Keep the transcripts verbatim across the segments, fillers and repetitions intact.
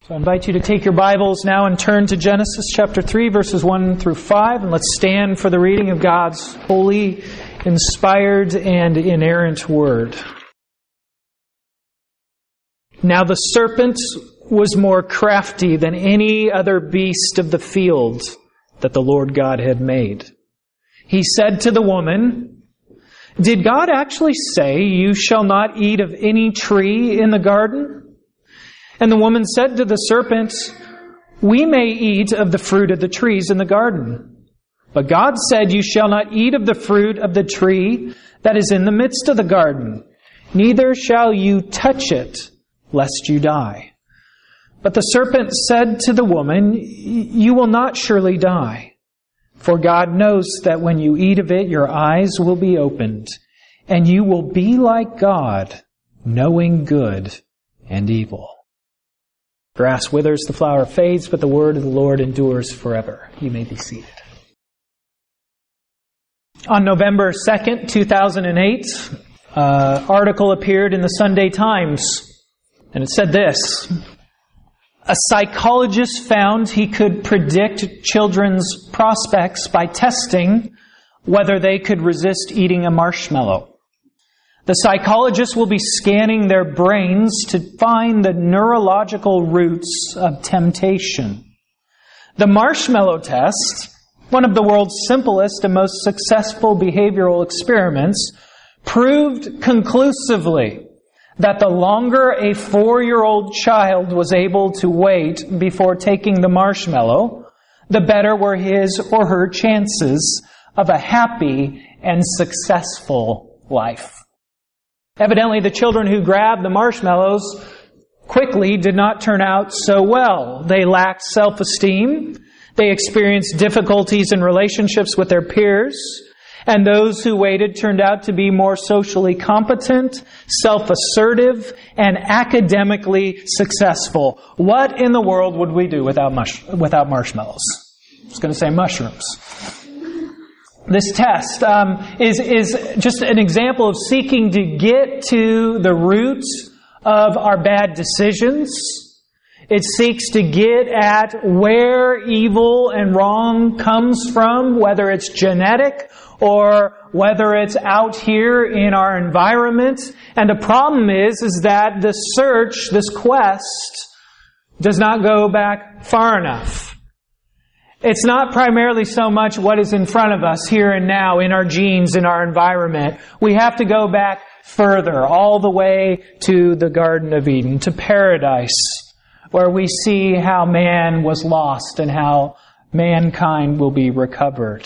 So I invite you to take your Bibles now and turn to Genesis chapter three, verses one through five, and let's stand for the reading of God's holy, inspired, and inerrant Word. Now the serpent was more crafty than any other beast of the field that the Lord God had made. He said to the woman, "Did God actually say, 'You shall not eat of any tree in the garden?' And the woman said to the serpent, 'We may eat of the fruit of the trees in the garden. But God said, You shall not eat of the fruit of the tree that is in the midst of the garden, neither shall you touch it, lest you die.' But the serpent said to the woman, 'You will not surely die. For God knows that when you eat of it, your eyes will be opened, and you will be like God, knowing good and evil.' Grass withers, the flower fades, but the word of the Lord endures forever." You may be seated. On November second, two thousand eight, an article appeared in the Sunday Times, and it said this: "A psychologist found he could predict children's prospects by testing whether they could resist eating a marshmallow. The psychologist will be scanning their brains to find the neurological roots of temptation. The marshmallow test, one of the world's simplest and most successful behavioral experiments, proved conclusively that the longer a four-year-old child was able to wait before taking the marshmallow, the better were his or her chances of a happy and successful life. Evidently, the children who grabbed the marshmallows quickly did not turn out so well. They lacked self-esteem. They experienced difficulties in relationships with their peers. And those who waited turned out to be more socially competent, self-assertive, and academically successful. What in the world would we do without mush- without marshmallows? I was going to say mushrooms. This test um, is, is just an example of seeking to get to the root of our bad decisions. It seeks to get at where evil and wrong comes from, whether it's genetic or whether it's out here in our environment. And the problem is, is that this search, this quest, does not go back far enough. It's not primarily so much what is in front of us here and now in our genes, in our environment. We have to go back further, all the way to the Garden of Eden, to paradise, where we see how man was lost and how mankind will be recovered.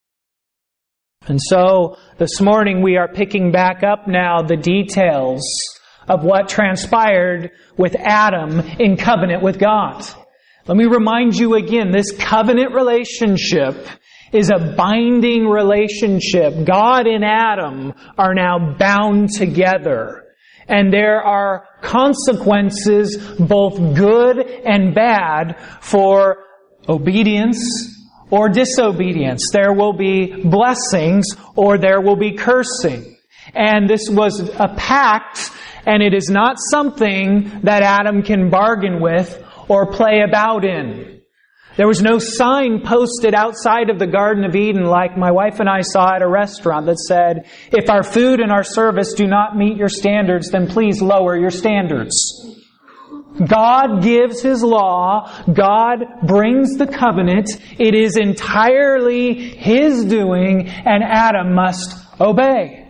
And so, this morning we are picking back up now the details of what transpired with Adam in covenant with God. Let me remind you again, this covenant relationship is a binding relationship. God and Adam are now bound together. And there are consequences, both good and bad, for obedience or disobedience. There will be blessings or there will be cursing. And this was a pact, and it is not something that Adam can bargain with or play about in. There was no sign posted outside of the Garden of Eden like my wife and I saw at a restaurant that said, "If our food and our service do not meet your standards, then please lower your standards." God gives His law. God brings the covenant. It is entirely His doing, and Adam must obey.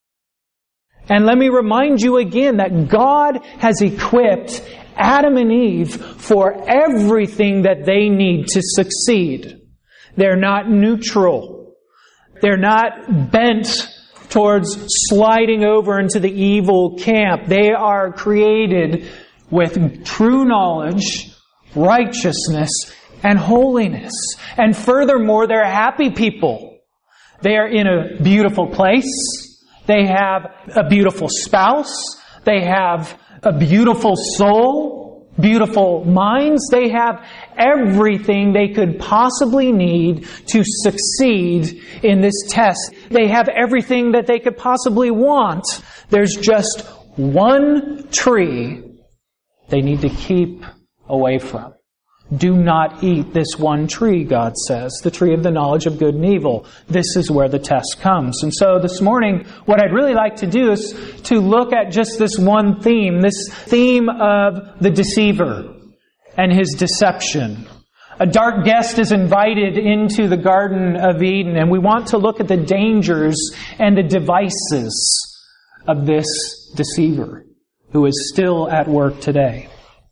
And let me remind you again that God has equipped Adam and Eve for everything that they need to succeed. They're not neutral. They're not bent towards sliding over into the evil camp. They are created with true knowledge, righteousness, and holiness. And furthermore, they're happy people. They are in a beautiful place. They have a beautiful spouse. They have a beautiful soul, beautiful minds. They have everything they could possibly need to succeed in this test. They have everything that they could possibly want. There's just one tree they need to keep away from. Do not eat this one tree, God says, the tree of the knowledge of good and evil. This is where the test comes. And so this morning, what I'd really like to do is to look at just this one theme, this theme of the deceiver and his deception. A dark guest is invited into the Garden of Eden, and we want to look at the dangers and the devices of this deceiver who is still at work today.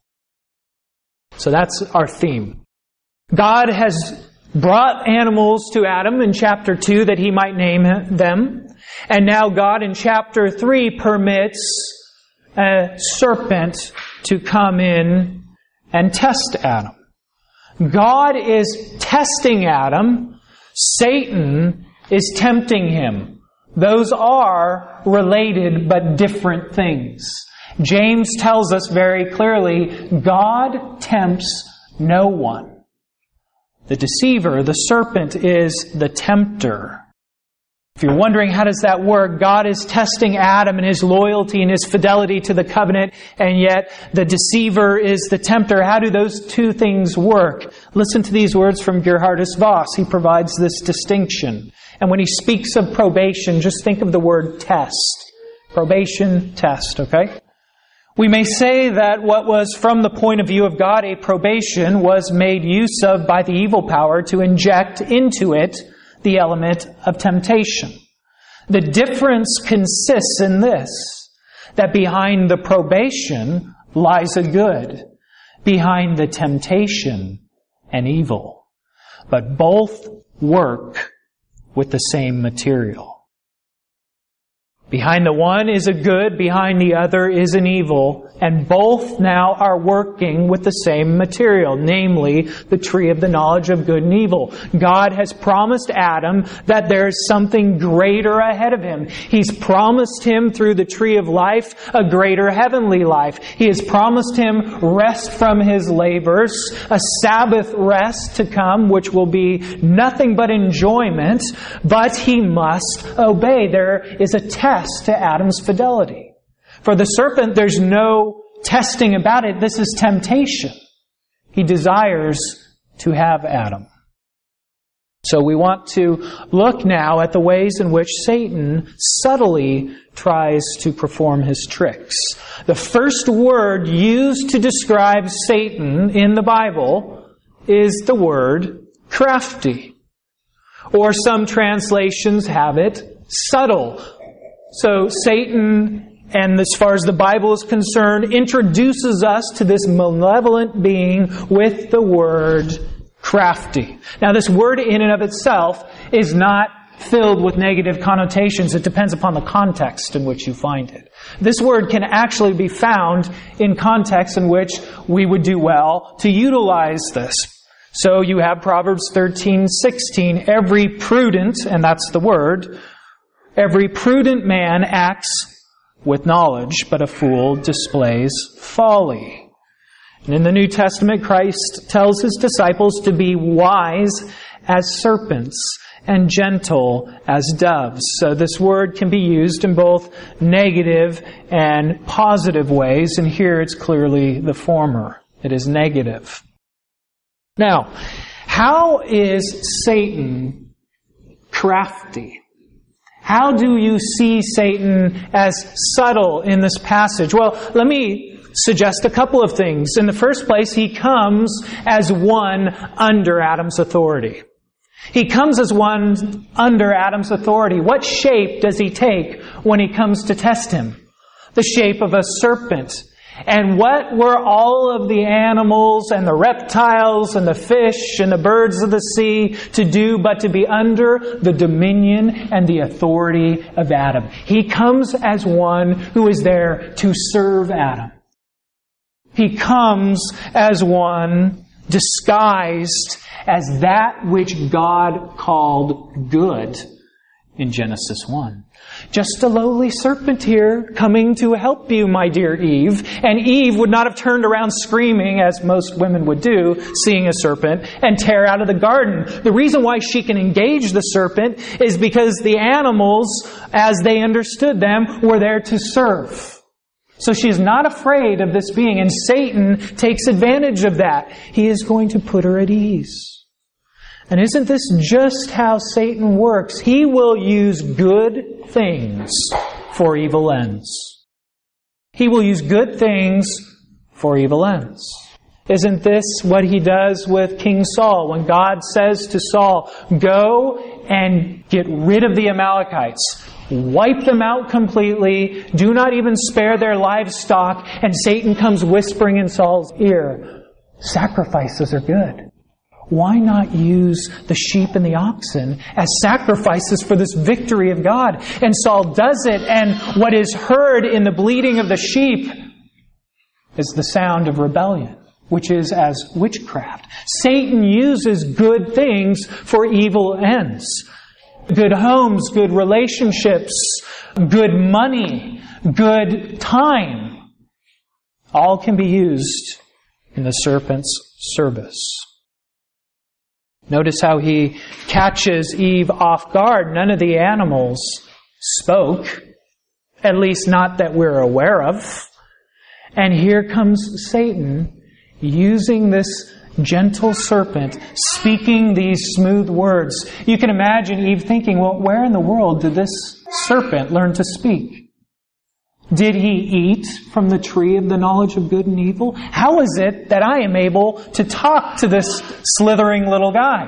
So that's our theme. God has brought animals to Adam in chapter two that he might name them. And now God in chapter three permits a serpent to come in and test Adam. God is testing Adam. Satan is tempting him. Those are related but different things. James tells us very clearly, God tempts no one. The deceiver, the serpent, is the tempter. If you're wondering how does that work, God is testing Adam and his loyalty and his fidelity to the covenant, and yet the deceiver is the tempter. How do those two things work? Listen to these words from Gerhardus Voss. He provides this distinction. And when he speaks of probation, just think of the word test. Probation, test, okay? We may say that what was, from the point of view of God, a probation was made use of by the evil power to inject into it the element of temptation. The difference consists in this, that behind the probation lies a good, behind the temptation an evil. But both work with the same material. Behind the one is a good, behind the other is an evil, and both now are working with the same material, namely the tree of the knowledge of good and evil. God has promised Adam that there is something greater ahead of him. He's promised him through the tree of life a greater heavenly life. He has promised him rest from his labors, a Sabbath rest to come, which will be nothing but enjoyment, but he must obey. There is a test to Adam's fidelity. For the serpent, there's no testing about it. This is temptation. He desires to have Adam. So we want to look now at the ways in which Satan subtly tries to perform his tricks. The first word used to describe Satan in the Bible is the word crafty. Or some translations have it subtle. So Satan, and as far as the Bible is concerned, introduces us to this malevolent being with the word crafty. Now this word in and of itself is not filled with negative connotations. It depends upon the context in which you find it. This word can actually be found in contexts in which we would do well to utilize this. So you have Proverbs thirteen sixteen, every prudent, and that's the word, every prudent man acts with knowledge, but a fool displays folly. And in the New Testament, Christ tells His disciples to be wise as serpents and gentle as doves. So this word can be used in both negative and positive ways, and here it's clearly the former. It is negative. Now, how is Satan crafty? How do you see Satan as subtle in this passage? Well, let me suggest a couple of things. In the first place, he comes as one under Adam's authority. He comes as one under Adam's authority. What shape does he take when he comes to test him? The shape of a serpent. And what were all of the animals and the reptiles and the fish and the birds of the sea to do but to be under the dominion and the authority of Adam? He comes as one who is there to serve Adam. He comes as one disguised as that which God called good in Genesis one. Just a lowly serpent here coming to help you, my dear Eve. And Eve would not have turned around screaming, as most women would do, seeing a serpent, and tear out of the garden. The reason why she can engage the serpent is because the animals, as they understood them, were there to serve. So she is not afraid of this being, and Satan takes advantage of that. He is going to put her at ease. And isn't this just how Satan works? He will use good things for evil ends. He will use good things for evil ends. Isn't this what he does with King Saul? When God says to Saul, go and get rid of the Amalekites. Wipe them out completely. Do not even spare their livestock. And Satan comes whispering in Saul's ear, sacrifices are good. Why not use the sheep and the oxen as sacrifices for this victory of God? And Saul does it, and what is heard in the bleating of the sheep is the sound of rebellion, which is as witchcraft. Satan uses good things for evil ends. Good homes, good relationships, good money, good time. All can be used in the serpent's service. Notice how he catches Eve off guard. None of the animals spoke, at least not that we're aware of. And here comes Satan using this gentle serpent, speaking these smooth words. You can imagine Eve thinking, well, where in the world did this serpent learn to speak? Did he eat from the tree of the knowledge of good and evil? How is it that I am able to talk to this slithering little guy?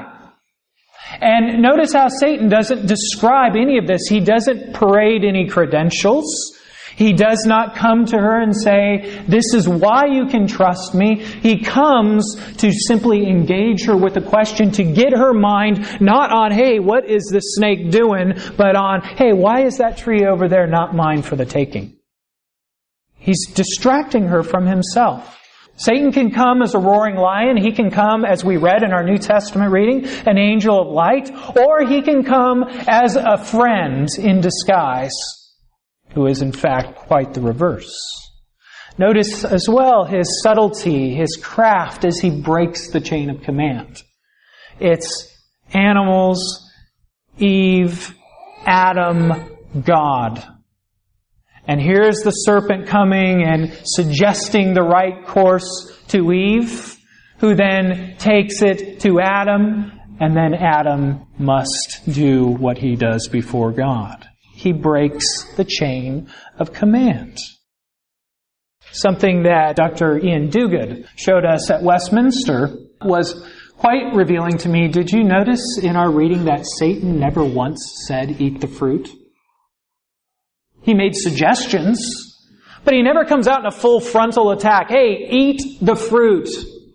And notice how Satan doesn't describe any of this. He doesn't parade any credentials. He does not come to her and say, this is why you can trust me. He comes to simply engage her with a question, to get her mind not on, hey, what is this snake doing? But on, hey, why is that tree over there not mine for the taking? He's distracting her from himself. Satan can come as a roaring lion. He can come, as we read in our New Testament reading, an angel of light. Or he can come as a friend in disguise, who is in fact quite the reverse. Notice as well his subtlety, his craft as he breaks the chain of command. It's animals, Eve, Adam, God. And here's the serpent coming and suggesting the right course to Eve, who then takes it to Adam, and then Adam must do what he does before God. He breaks the chain of command. Something that Doctor Ian Duguid showed us at Westminster was quite revealing to me. Did you notice in our reading that Satan never once said, eat the fruit? He made suggestions, but he never comes out in a full frontal attack. Hey, eat the fruit.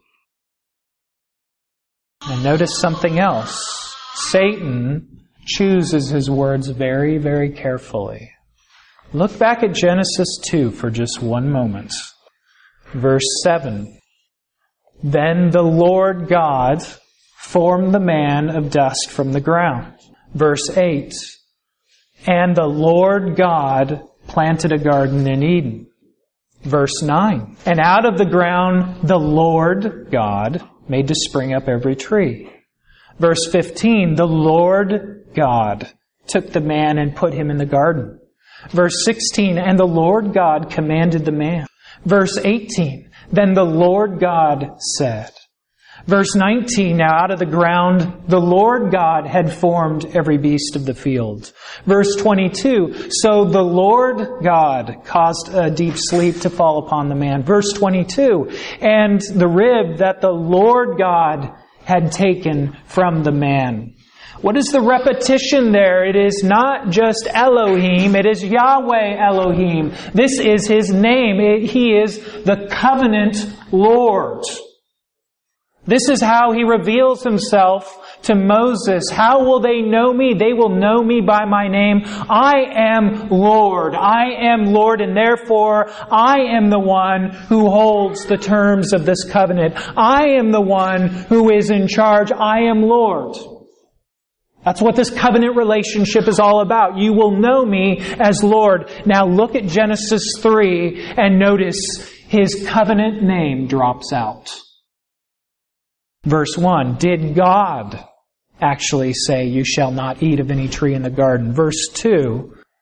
And notice something else. Satan chooses his words very, very carefully. Look back at Genesis two for just one moment. Verse seven. Then the Lord God formed the man of dust from the ground. Verse eight. And the Lord God planted a garden in Eden. Verse nine. And out of the ground the Lord God made to spring up every tree. Verse fifteen. The Lord God took the man and put him in the garden. Verse sixteen. And the Lord God commanded the man. Verse eighteen. Then the Lord God said. Verse nineteen, now out of the ground the Lord God had formed every beast of the field. Verse twenty-two, so the Lord God caused a deep sleep to fall upon the man. Verse twenty-two, and the rib that the Lord God had taken from the man. What is the repetition there? It is not just Elohim, it is Yahweh Elohim. This is His name. It, he is the covenant Lord. This is how He reveals Himself to Moses. How will they know me? They will know me by my name. I am Lord. I am Lord, and therefore I am the one who holds the terms of this covenant. I am the one who is in charge. I am Lord. That's what this covenant relationship is all about. You will know me as Lord. Now look at Genesis three and notice His covenant name drops out. Verse one, did God actually say, you shall not eat of any tree in the garden? Verse two,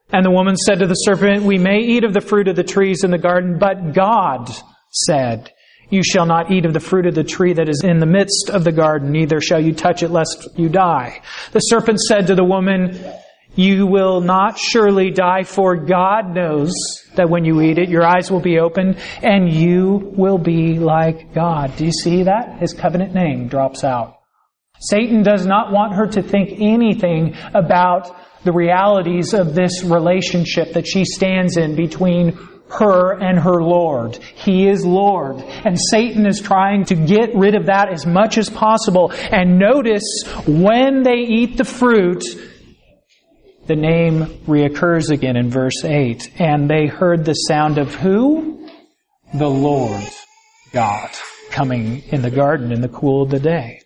And the woman said to the serpent, "We may eat of the fruit of the trees in the garden, but God said, 'You shall not eat of the fruit of the tree that is in the midst of the garden, neither shall you touch it lest you die.' The serpent said to the woman, 'You will not surely die, for God knows that when you eat it, your eyes will be opened, and you will be like God.'" Do you see that? His covenant name drops out. Satan does not want her to think anything about the realities of this relationship that she stands in between her and her Lord. He is Lord. And Satan is trying to get rid of that as much as possible. And notice, when they eat the fruit, the name reoccurs again in verse eight. And they heard the sound of who? The Lord God coming in the garden in the cool of the day.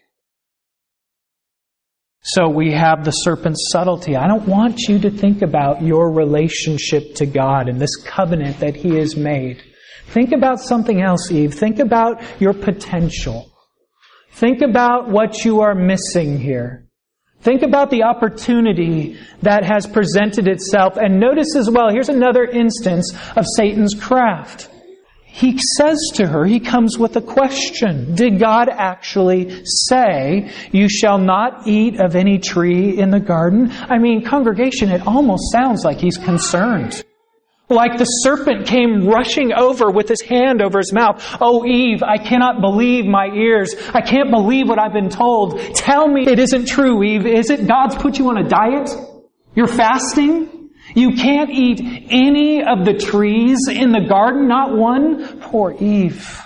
So we have the serpent's subtlety. I don't want you to think about your relationship to God and this covenant that He has made. Think about something else, Eve. Think about your potential. Think about what you are missing here. Think about the opportunity that has presented itself. And notice as well, here's another instance of Satan's craft. He says to her, he comes with a question. Did God actually say, "You shall not eat of any tree in the garden"? I mean, congregation, it almost sounds like he's concerned. Like the serpent came rushing over with his hand over his mouth. "Oh, Eve, I cannot believe my ears. I can't believe what I've been told. Tell me it isn't true, Eve. Is it God's put you on a diet? You're fasting? You can't eat any of the trees in the garden, not one?" Poor Eve.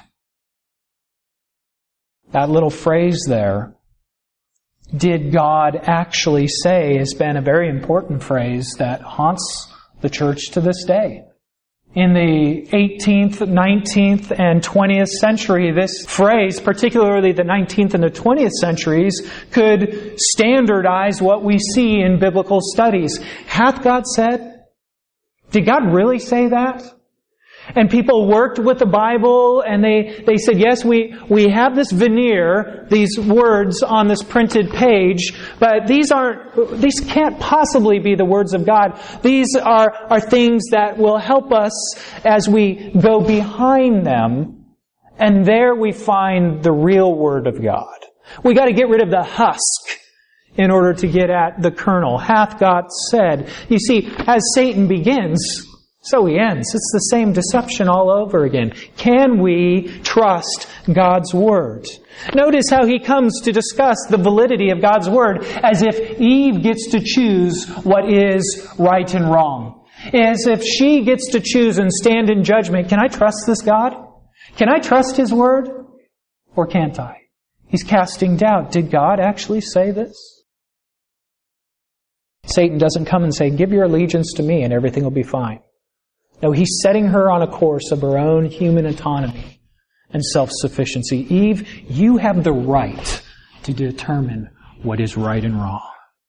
That little phrase there, "Did God actually say?" has been a very important phrase that haunts the church to this day. In the eighteenth, nineteenth, and twentieth century, this phrase, particularly the nineteenth and the twentieth centuries, could standardize what we see in biblical studies. Hath God said? Did God really say that? And people worked with the Bible and they, they said, yes, we, we have this veneer, these words on this printed page, but these aren't, these can't possibly be the words of God. These are, are things that will help us as we go behind them, and there we find the real Word of God. We got to get rid of the husk in order to get at the kernel. Hath God said? You see, as Satan begins, so he ends. It's the same deception all over again. Can we trust God's Word? Notice how he comes to discuss the validity of God's Word as if Eve gets to choose what is right and wrong. As if she gets to choose and stand in judgment. Can I trust this God? Can I trust His Word? Or can't I? He's casting doubt. Did God actually say this? Satan doesn't come and say, "Give your allegiance to me and everything will be fine." No, he's setting her on a course of her own human autonomy and self-sufficiency. Eve, you have the right to determine what is right and wrong.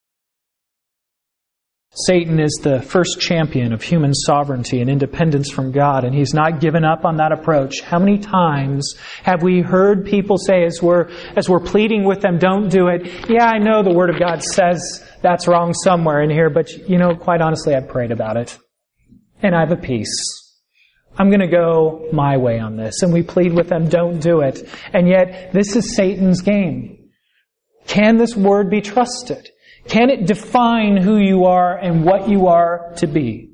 Satan is the first champion of human sovereignty and independence from God, and he's not given up on that approach. How many times have we heard people say, as we're, as we're pleading with them, don't do it, yeah, I know the Word of God says that's wrong somewhere in here, but, you know, quite honestly, I've prayed about it. And I have a peace. I'm going to go my way on this. And we plead with them, don't do it. And yet, this is Satan's game. Can this Word be trusted? Can it define who you are and what you are to be?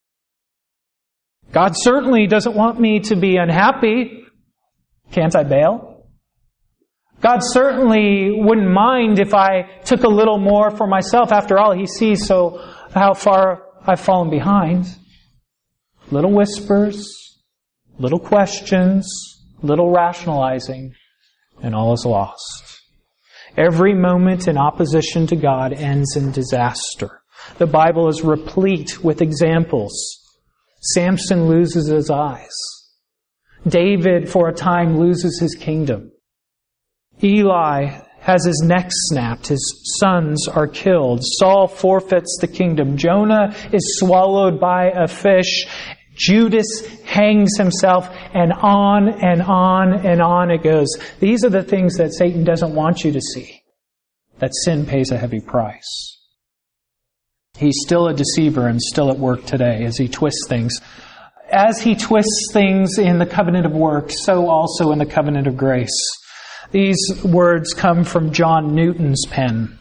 God certainly doesn't want me to be unhappy. Can't I bail? God certainly wouldn't mind if I took a little more for myself. After all, He sees so how far I've fallen behind. Little whispers, little questions, little rationalizing, and all is lost. Every moment in opposition to God ends in disaster. The Bible is replete with examples. Samson loses his eyes. David, for a time, loses his kingdom. Eli has his neck snapped. His sons are killed. Saul forfeits the kingdom. Jonah is swallowed by a fish. Judas hangs himself, and on and on and on it goes. These are the things that Satan doesn't want you to see. That sin pays a heavy price. He's still a deceiver and still at work today as he twists things. As he twists things in the covenant of works, so also in the covenant of grace. These words come from John Newton's pen.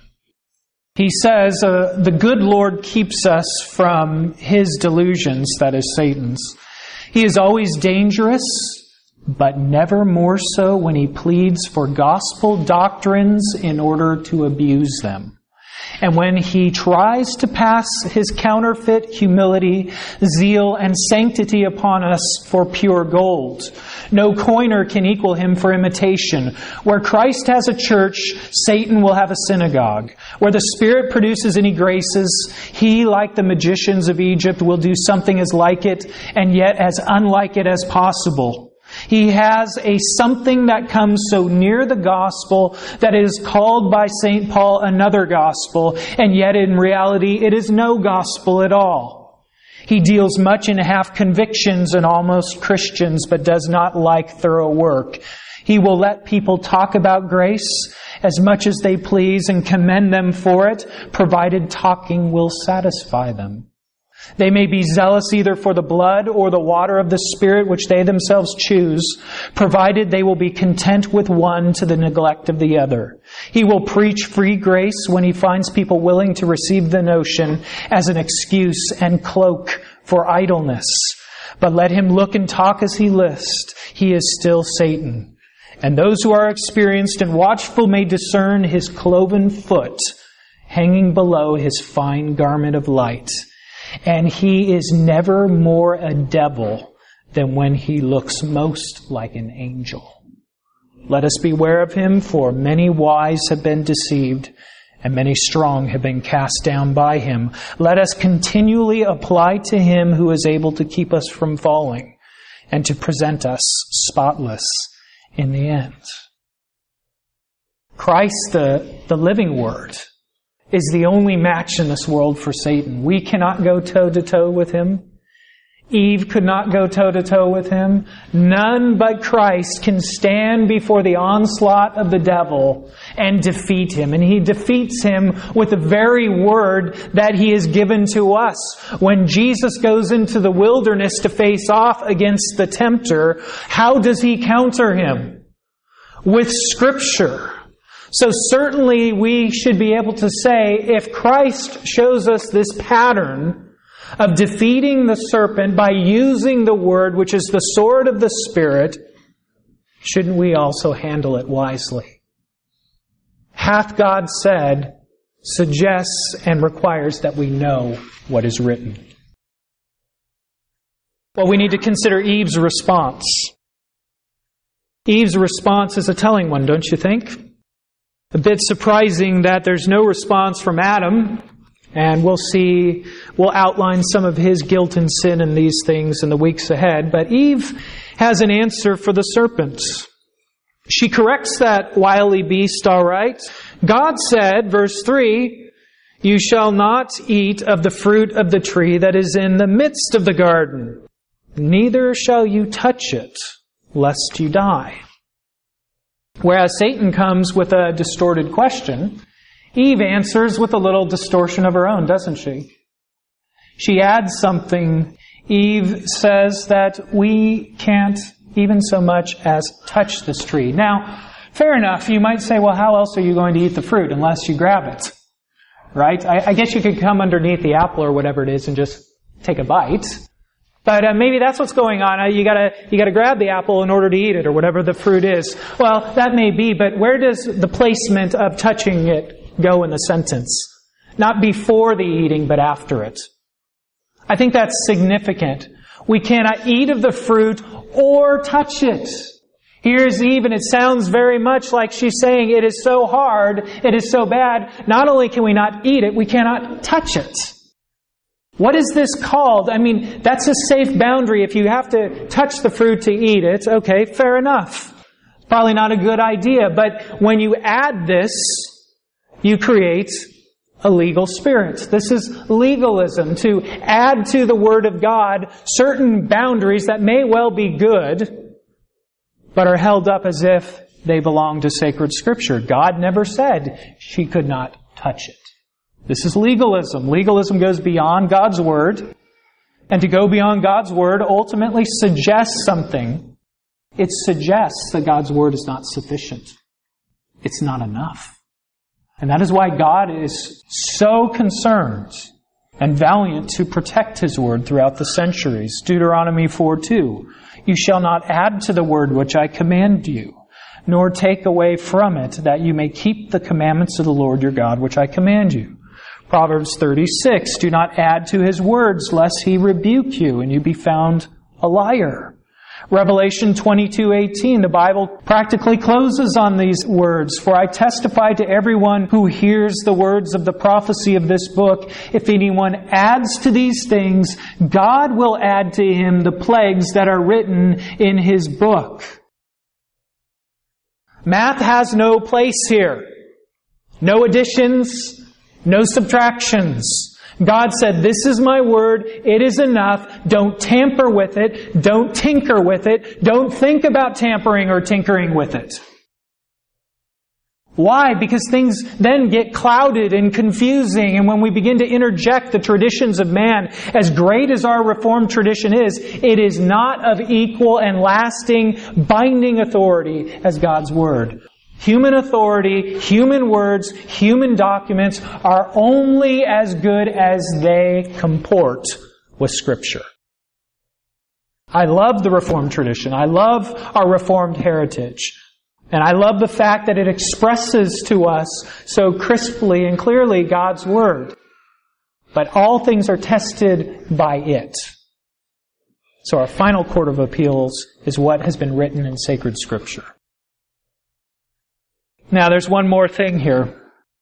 He says, uh, the good Lord keeps us from his delusions, that is Satan's. He is always dangerous, but never more so when he pleads for gospel doctrines in order to abuse them. And when he tries to pass his counterfeit humility, zeal, and sanctity upon us for pure gold, no coiner can equal him for imitation. Where Christ has a church, Satan will have a synagogue. Where the Spirit produces any graces, he, like the magicians of Egypt, will do something as like it, and yet as unlike it as possible. He has a something that comes so near the gospel that it is called by Saint Paul another gospel, and yet in reality it is no gospel at all. He deals much in half convictions and almost Christians, but does not like thorough work. He will let people talk about grace as much as they please and commend them for it, provided talking will satisfy them. They may be zealous either for the blood or the water of the Spirit which they themselves choose, provided they will be content with one to the neglect of the other. He will preach free grace when he finds people willing to receive the notion as an excuse and cloak for idleness. But let him look and talk as he list. He is still Satan. And those who are experienced and watchful may discern his cloven foot hanging below his fine garment of light. And he is never more a devil than when he looks most like an angel. Let us beware of him, for many wise have been deceived, and many strong have been cast down by him. Let us continually apply to him who is able to keep us from falling, and to present us spotless in the end. Christ, the, the living Word, is the only match in this world for Satan. We cannot go toe-to-toe with him. Eve could not go toe-to-toe with him. None but Christ can stand before the onslaught of the devil and defeat him. And he defeats him with the very word that he has given to us. When Jesus goes into the wilderness to face off against the tempter, how does he counter him? With Scripture. So certainly we should be able to say, if Christ shows us this pattern of defeating the serpent by using the Word, which is the sword of the Spirit, shouldn't we also handle it wisely? Hath God said suggests and requires that we know what is written. Well, we need to consider Eve's response. Eve's response is a telling one, don't you think? A bit surprising that there's no response from Adam, and we'll see, we'll outline some of his guilt and sin in these things in the weeks ahead. But Eve has an answer for the serpent. She corrects that wily beast, all right. God said, verse three, "You shall not eat of the fruit of the tree that is in the midst of the garden, neither shall you touch it, lest you die." Whereas Satan comes with a distorted question, Eve answers with a little distortion of her own, doesn't she? She adds something. Eve says that we can't even so much as touch this tree. Now, fair enough, you might say, well, how else are you going to eat the fruit unless you grab it? Right? I, I guess you could come underneath the apple or whatever it is and just take a bite. But uh, maybe that's what's going on. Uh, you gotta, you gotta grab the apple in order to eat it, or whatever the fruit is. Well, that may be, but where does the placement of touching it go in the sentence? Not before the eating, but after it. I think that's significant. We cannot eat of the fruit or touch it. Here's Eve, and it sounds very much like she's saying, it is so hard, it is so bad, not only can we not eat it, we cannot touch it. What is this called? I mean, that's a safe boundary. If you have to touch the fruit to eat it, okay, fair enough. Probably not a good idea. But when you add this, you create a legal spirit. This is legalism, to add to the Word of God certain boundaries that may well be good, but are held up as if they belong to sacred Scripture. God never said she could not touch it. This is legalism. Legalism goes beyond God's Word. And to go beyond God's Word ultimately suggests something. It suggests that God's Word is not sufficient. It's not enough. And that is why God is so concerned and valiant to protect His Word throughout the centuries. Deuteronomy four two. You shall not add to the Word which I command you, nor take away from it, that you may keep the commandments of the Lord your God which I command you. Proverbs thirty-six. Do not add to His words, lest He rebuke you, and you be found a liar. Revelation twenty-two eighteen, the Bible practically closes on these words. For I testify to everyone who hears the words of the prophecy of this book, if anyone adds to these things, God will add to him the plagues that are written in His book. Math has no place here. No additions, no subtractions. God said, this is my word, it is enough, don't tamper with it, don't tinker with it, don't think about tampering or tinkering with it. Why? Because things then get clouded and confusing, and when we begin to interject the traditions of man, as great as our Reformed tradition is, it is not of equal and lasting, binding authority as God's Word. Human authority, human words, human documents are only as good as they comport with Scripture. I love the Reformed tradition. I love our Reformed heritage. And I love the fact that it expresses to us so crisply and clearly God's Word. But all things are tested by it. So our final court of appeals is what has been written in sacred Scripture. Now, there's one more thing here.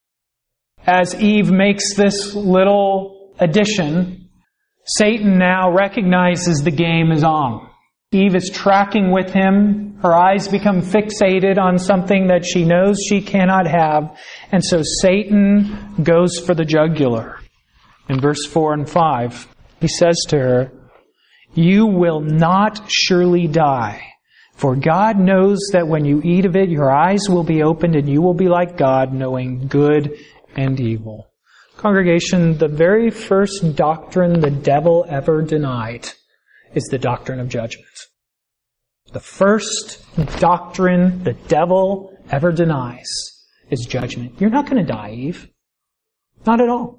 As Eve makes this little addition, Satan now recognizes the game is on. Eve is tracking with him. Her eyes become fixated on something that she knows she cannot have. And so Satan goes for the jugular. In verse four and five, he says to her, "You will not surely die. For God knows that when you eat of it, your eyes will be opened and you will be like God, knowing good and evil." Congregation, the very first doctrine the devil ever denied is the doctrine of judgment. The first doctrine the devil ever denies is judgment. You're not going to die, Eve. Not at all.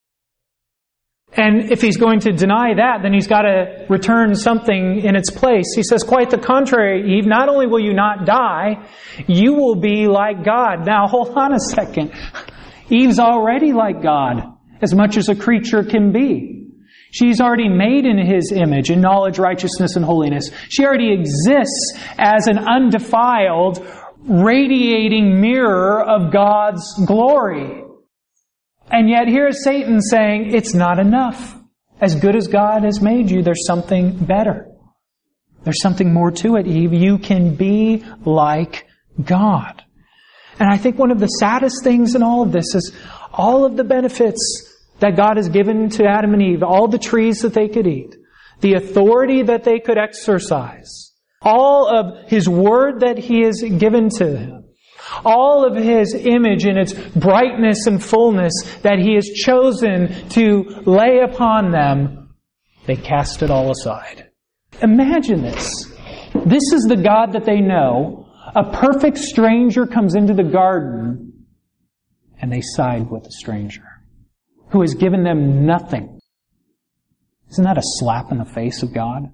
And if he's going to deny that, then he's got to return something in its place. He says, quite the contrary, Eve, not only will you not die, you will be like God. Now, hold on a second. Eve's already like God, as much as a creature can be. She's already made in His image, in knowledge, righteousness, and holiness. She already exists as an undefiled, radiating mirror of God's glory. And yet here's Satan saying, it's not enough. As good as God has made you, there's something better. There's something more to it, Eve. You can be like God. And I think one of the saddest things in all of this is all of the benefits that God has given to Adam and Eve, all the trees that they could eat, the authority that they could exercise, all of His Word that He has given to them, all of His image in its brightness and fullness that He has chosen to lay upon them, they cast it all aside. Imagine this. This is the God that they know. A perfect stranger comes into the garden and they side with the stranger who has given them nothing. Isn't that a slap in the face of God?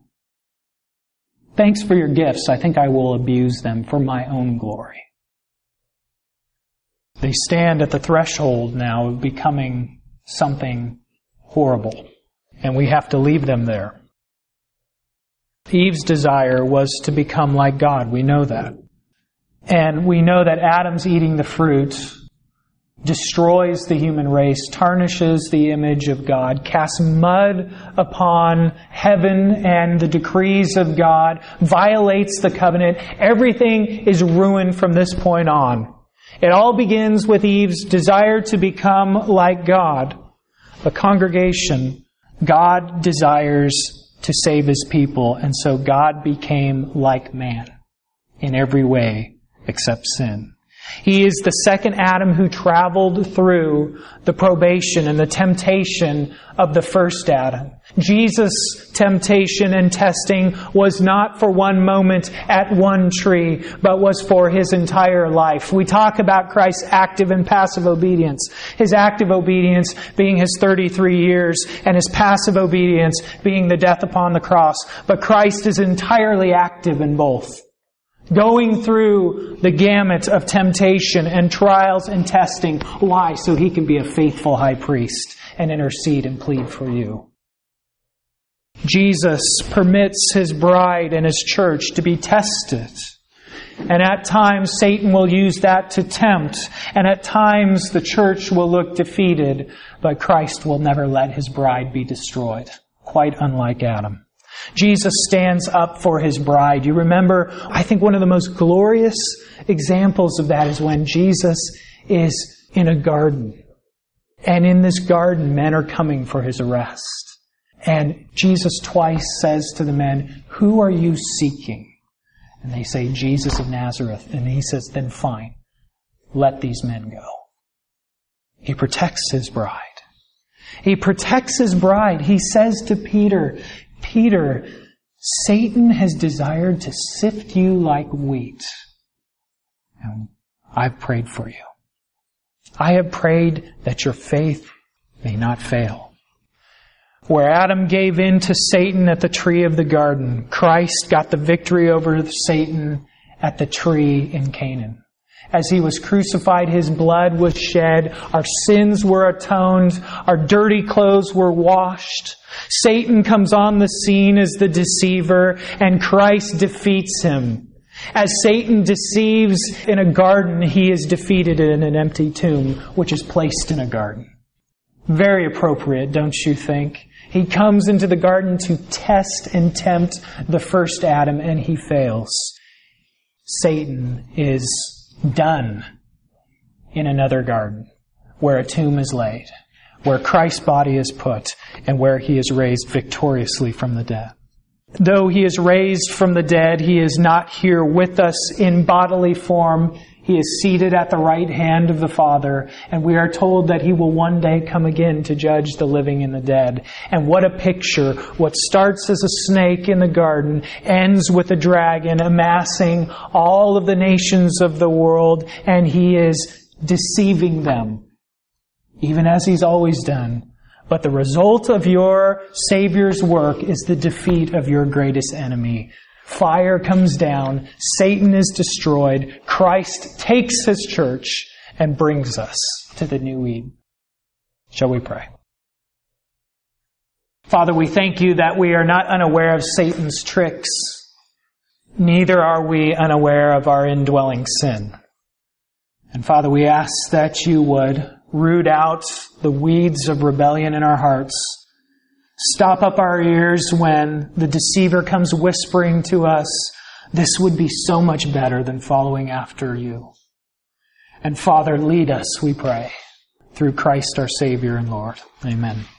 Thanks for your gifts. I think I will abuse them for my own glory. They stand at the threshold now of becoming something horrible, and we have to leave them there. Eve's desire was to become like God. We know that. And we know that Adam's eating the fruit destroys the human race, tarnishes the image of God, casts mud upon heaven and the decrees of God, violates the covenant. Everything is ruined from this point on. It all begins with Eve's desire to become like God. The congregation, God desires to save His people, and so God became like man in every way except sin. He is the second Adam who traveled through the probation and the temptation of the first Adam. Jesus' temptation and testing was not for one moment at one tree, but was for His entire life. We talk about Christ's active and passive obedience. His active obedience being His thirty-three years, and His passive obedience being the death upon the cross. But Christ is entirely active in both, going through the gamut of temptation and trials and testing. Why? So He can be a faithful high priest and intercede and plead for you. Jesus permits His bride and His church to be tested. And at times Satan will use that to tempt. And at times the church will look defeated. But Christ will never let His bride be destroyed. Quite unlike Adam. Jesus stands up for His bride. You remember, I think one of the most glorious examples of that is when Jesus is in a garden. And in this garden, men are coming for His arrest. And Jesus twice says to the men, "Who are you seeking?" And they say, "Jesus of Nazareth." And He says, "Then fine, let these men go." He protects His bride. He protects His bride. He says to Peter, "Peter, Satan has desired to sift you like wheat. And I've prayed for you. I have prayed that your faith may not fail." Where Adam gave in to Satan at the tree of the garden, Christ got the victory over Satan at the tree in Canaan. As He was crucified, His blood was shed, our sins were atoned, our dirty clothes were washed. Satan comes on the scene as the deceiver, and Christ defeats him. As Satan deceives in a garden, he is defeated in an empty tomb, which is placed in a garden. Very appropriate, don't you think? He comes into the garden to test and tempt the first Adam, and he fails. Satan is done in another garden, where a tomb is laid, where Christ's body is put, and where He is raised victoriously from the dead. Though He is raised from the dead, He is not here with us in bodily form. He is seated at the right hand of the Father, and we are told that He will one day come again to judge the living and the dead. And what a picture. What starts as a snake in the garden ends with a dragon amassing all of the nations of the world, and He is deceiving them, even as He's always done. But the result of your Savior's work is the defeat of your greatest enemy. Fire comes down, Satan is destroyed, Christ takes His church and brings us to the new Eden. Shall we pray? Father, we thank You that we are not unaware of Satan's tricks, neither are we unaware of our indwelling sin. And Father, we ask that You would root out the weeds of rebellion in our hearts. Stop up our ears when the deceiver comes whispering to us, "This would be so much better than following after You." And Father, lead us, we pray, through Christ our Savior and Lord. Amen.